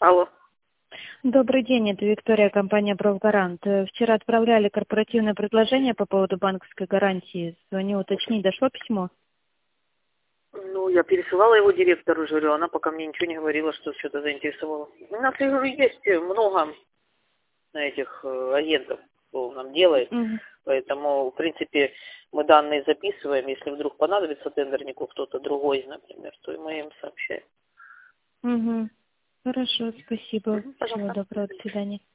Алло. Добрый день, это Виктория, компания «Профгарант». Вчера отправляли корпоративное предложение по поводу банковской гарантии. Звоню уточнить, дошло письмо? Ну, я пересылала его директору, говорю, она пока мне ничего не говорила, что что-то заинтересовало. У нас, я говорю, есть много этих агентов, кто нам делает, Мгм. поэтому, в принципе, мы данные записываем, если вдруг понадобится тендернику кто-то другой, например, то мы им сообщаем. Хорошо, спасибо. Всего Пожалуйста. доброго, до свидания.